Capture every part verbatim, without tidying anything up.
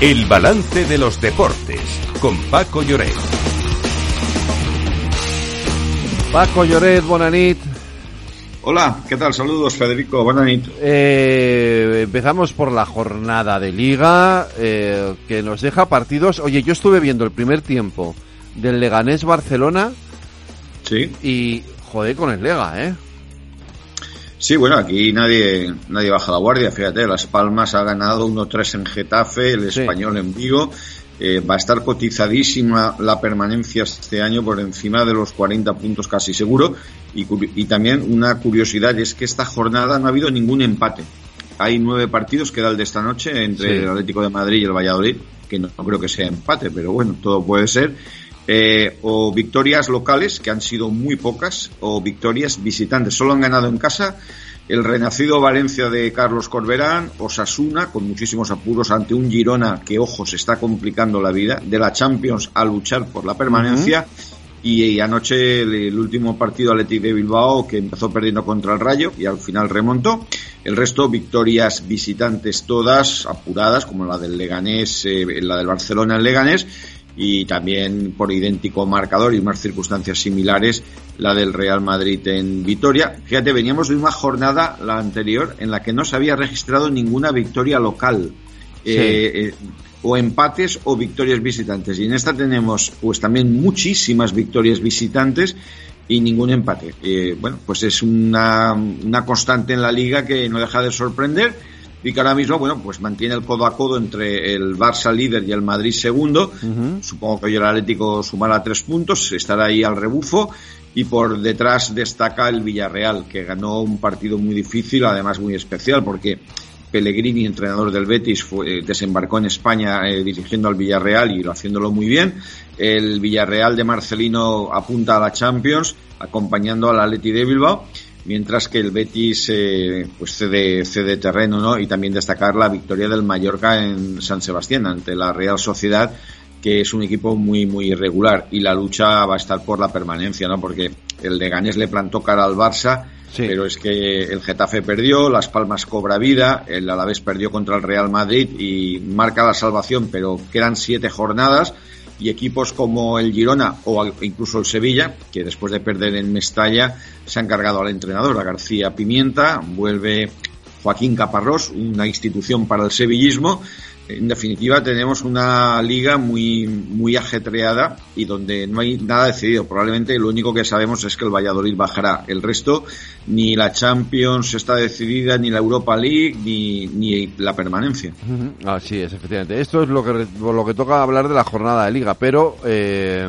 El balance de los deportes con Paco Lloret. Paco Lloret, bona nit. Hola, ¿qué tal? Saludos, Federico, buena nit. Eh, empezamos por la jornada de Liga, eh, que nos deja partidos. Oye, yo estuve viendo el primer tiempo del Leganés Barcelona. Sí. Y, joder, con el Lega, ¿eh? Sí, bueno, aquí nadie nadie baja la guardia, fíjate, Las Palmas ha ganado uno tres en Getafe, el Español sí. en Vigo, eh, va a estar cotizadísima la permanencia este año por encima de los cuarenta puntos casi seguro, y, y también una curiosidad es que esta jornada no ha habido ningún empate, hay nueve partidos, queda el de esta noche entre sí. el Atlético de Madrid y el Valladolid, que no, no creo que sea empate, pero bueno, todo puede ser. Eh, o victorias locales, que han sido muy pocas, o victorias visitantes. Solo han ganado en casa el renacido Valencia de Carlos Corberán, Osasuna, con muchísimos apuros ante un Girona que, ojo, se está complicando la vida, de la Champions a luchar por la permanencia, uh-huh. y, y anoche el, el último partido Athletic de Bilbao, que empezó perdiendo contra el Rayo y al final remontó. El resto, victorias visitantes todas, apuradas, como la del Leganés, eh, la del Barcelona en Leganés, y también por idéntico marcador y unas circunstancias similares la del Real Madrid en Vitoria. Fíjate, veníamos de una jornada, la anterior, en la que no se había registrado ninguna victoria local, sí. eh, eh, o empates o victorias visitantes, y en esta tenemos pues también muchísimas victorias visitantes y ningún empate. Eh, bueno, pues es una, una constante en la Liga que no deja de sorprender, y que ahora mismo, bueno, pues mantiene el codo a codo entre el Barça líder y el Madrid segundo. Uh-huh. Supongo que hoy el Atlético sumará tres puntos, estará ahí al rebufo, y por detrás destaca el Villarreal, que ganó un partido muy difícil, además muy especial, porque Pellegrini, entrenador del Betis, fue, desembarcó en España eh, dirigiendo al Villarreal y haciéndolo muy bien. El Villarreal de Marcelino apunta a la Champions, acompañando al Athletic de Bilbao, mientras que el Betis eh, pues cede, cede terreno, ¿no? Y también destacar la victoria del Mallorca en San Sebastián ante la Real Sociedad, que es un equipo muy muy irregular, y la lucha va a estar por la permanencia, ¿no? Porque el Leganés le plantó cara al Barça, sí. pero es que el Getafe perdió, Las Palmas cobra vida, el Alavés perdió contra el Real Madrid y marca la salvación, pero quedan siete jornadas. Y equipos como el Girona o incluso el Sevilla, que después de perder en Mestalla se han cargado al entrenador, a García Pimienta, vuelve Joaquín Caparrós, una institución para el sevillismo. En definitiva, tenemos una liga muy muy ajetreada y donde no hay nada decidido. Probablemente lo único que sabemos es que el Valladolid bajará. El resto, ni la Champions está decidida, ni la Europa League, ni, ni la permanencia. Uh-huh. Así es, efectivamente. Esto es lo que lo que toca hablar de la jornada de liga, pero eh,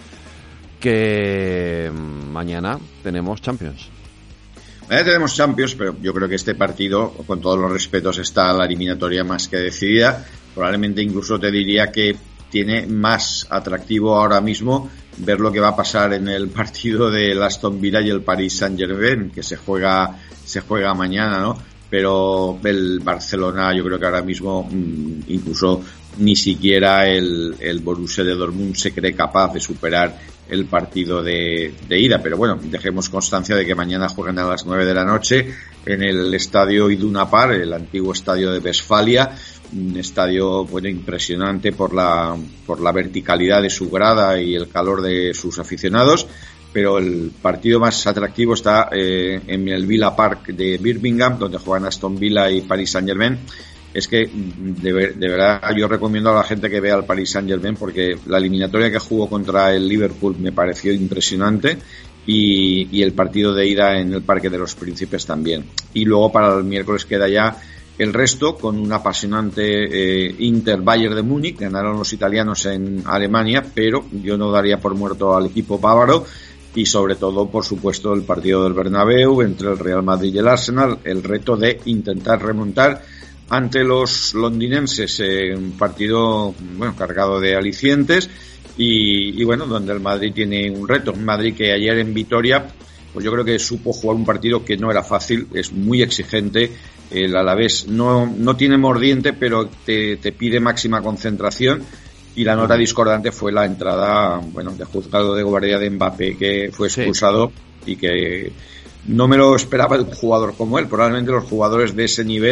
que mañana tenemos Champions. Mañana tenemos Champions, pero yo creo que este partido, con todos los respetos, está la eliminatoria más que decidida. Probablemente incluso te diría que tiene más atractivo ahora mismo ver lo que va a pasar en el partido del Aston Villa y el Paris Saint-Germain, que se juega se juega mañana, ¿no? Pero el Barcelona, yo creo que ahora mismo incluso ni siquiera el, el Borussia de Dortmund se cree capaz de superar el partido de, de ida, pero bueno, dejemos constancia de que mañana juegan a las nueve de la noche en el estadio Iduna Park, el antiguo estadio de Westfalia, un estadio, bueno, impresionante por la por la verticalidad de su grada y el calor de sus aficionados, pero el partido más atractivo está eh, en el Villa Park de Birmingham, donde juegan Aston Villa y Paris Saint-Germain. Es que de, de verdad yo recomiendo a la gente que vea al Paris Saint-Germain, porque la eliminatoria que jugó contra el Liverpool me pareció impresionante, y, y el partido de ida en el Parque de los Príncipes también. Y luego para el miércoles queda ya el resto, con un apasionante eh, Inter-Bayern de Múnich. Ganaron los italianos en Alemania, pero yo no daría por muerto al equipo bávaro. Y sobre todo, por supuesto, el partido del Bernabéu entre el Real Madrid y el Arsenal, el reto de intentar remontar ante los londinenses, eh, un partido, bueno, cargado de alicientes, y, y bueno, donde el Madrid tiene un reto. Un Madrid que ayer en Vitoria, pues yo creo que supo jugar un partido que no era fácil, es muy exigente. El Alavés no, no tiene mordiente, pero te, te pide máxima concentración, y la nota discordante fue la entrada, bueno, de juzgado de guardia de Mbappé, que fue expulsado, sí. Y que no me lo esperaba de un jugador como él. Probablemente los jugadores de ese nivel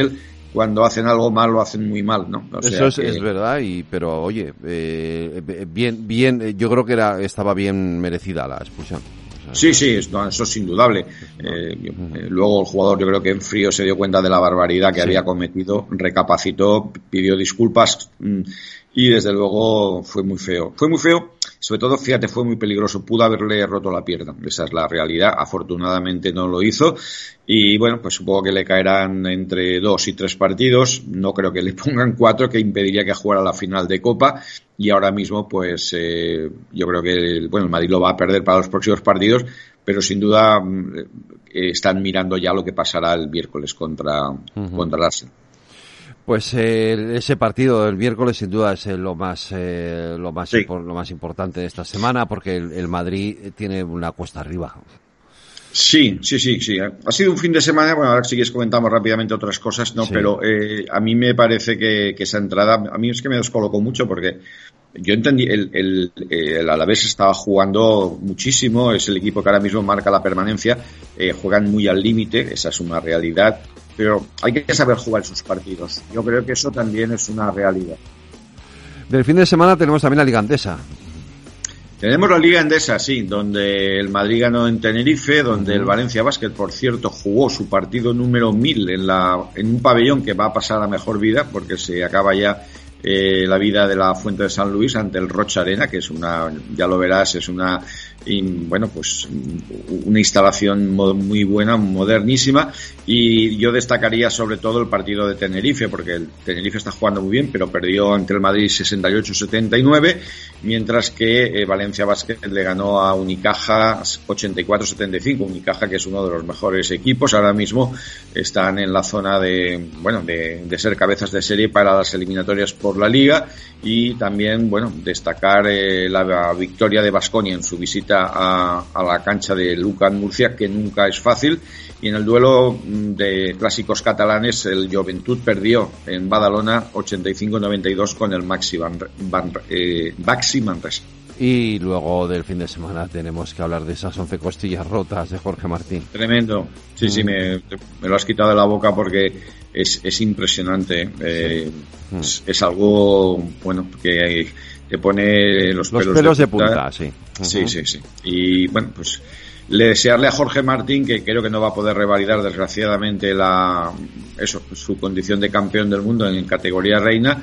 cuando hacen algo mal lo hacen muy mal, ¿no? O sea Eso es, que... es verdad, y pero oye, eh, bien, bien, yo creo que era estaba bien merecida la expulsión. O sea, sí, sí, eso, eso es indudable. Eh, yo, eh, luego el jugador, yo creo que en frío se dio cuenta de la barbaridad que sí. había cometido, recapacitó, pidió disculpas mmm, y desde luego fue muy feo. Fue muy feo. Sobre todo, fíjate, fue muy peligroso. Pudo haberle roto la pierna. Esa es la realidad. Afortunadamente no lo hizo. Y bueno, pues supongo que le caerán entre dos y tres partidos. No creo que le pongan cuatro, que impediría que jugara la final de Copa. Y ahora mismo, pues eh, yo creo que el, bueno, el Madrid lo va a perder para los próximos partidos. Pero sin duda eh, están mirando ya lo que pasará el miércoles contra, uh-huh. contra el Arsenal. Pues eh, ese partido del miércoles sin duda es eh, lo más eh, lo más sí. impor- lo más importante de esta semana, porque el, el Madrid tiene una cuesta arriba. Sí, sí, sí, sí. Ha sido un fin de semana, bueno, ahora sí que comentamos rápidamente otras cosas, ¿no? Sí. Pero eh, a mí me parece que, que esa entrada, a mí es que me descolocó mucho porque yo entendí, el, el, el Alavés estaba jugando muchísimo, es el equipo que ahora mismo marca la permanencia, eh, juegan muy al límite, esa es una realidad. Pero hay que saber jugar sus partidos. Yo creo que eso también es una realidad. Del fin de semana tenemos también la Liga Endesa. Tenemos la Liga Endesa, sí, donde el Madrid ganó en Tenerife, donde uh-huh. el Valencia Basket, por cierto, jugó su partido número mil en, la, en un pabellón que va a pasar a mejor vida, porque se acaba ya eh, la vida de la Fuente de San Luis ante el Rocha Arena, que es una, ya lo verás, es una... Y, bueno, pues una instalación muy buena, modernísima, y yo destacaría sobre todo el partido de Tenerife, porque el Tenerife está jugando muy bien, pero perdió ante el Madrid sesenta y ocho setenta y nueve, mientras que eh, Valencia Basket le ganó a Unicaja ochenta y cuatro setenta y cinco, Unicaja que es uno de los mejores equipos, ahora mismo están en la zona de, bueno, de, de ser cabezas de serie para las eliminatorias por la Liga, y también, bueno, destacar eh, la, la victoria de Baskonia en su visita A, a la cancha de Lucan Murcia, que nunca es fácil, y en el duelo de clásicos catalanes el Joventut perdió en Badalona ochenta y cinco noventa y dos con el Maxi Van, Van, eh, Baxi Manresa. Y luego del fin de semana tenemos que hablar de esas once costillas rotas de Jorge Martín. Tremendo, sí, mm. sí, me, me lo has quitado de la boca porque es, es impresionante, eh, sí. mm. es, es algo, bueno, que te pone los, los pelos, pelos de, de punta, punta sí. Uh-huh. sí, sí, sí. Y bueno, pues le desearle a Jorge Martín, que creo que no va a poder revalidar desgraciadamente la eso su condición de campeón del mundo en categoría reina.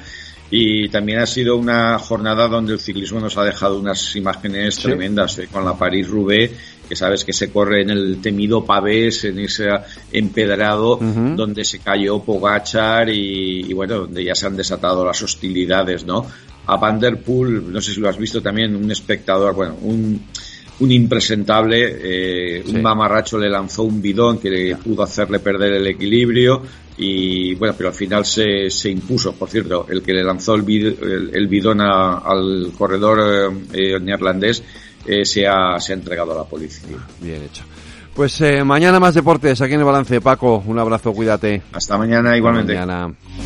Y también ha sido una jornada donde el ciclismo nos ha dejado unas imágenes sí. tremendas, eh, con la París-Roubaix, que sabes que se corre en el temido Pavés, en ese empedrado, uh-huh. donde se cayó Pogačar y, y bueno, donde ya se han desatado las hostilidades, ¿no? A Van der Poel, no sé si lo has visto también, un espectador, bueno, un, un impresentable, eh, sí. un mamarracho le lanzó un bidón que le pudo hacerle perder el equilibrio. Y bueno, pero al final se, se impuso. Por cierto, el que le lanzó el, bid, el, el bidón a, al corredor eh, neerlandés eh, se, ha, se ha entregado a la policía. Bien hecho. Pues eh, mañana más deportes aquí en el Balance. Paco, un abrazo, cuídate. Hasta mañana igualmente. Hasta mañana.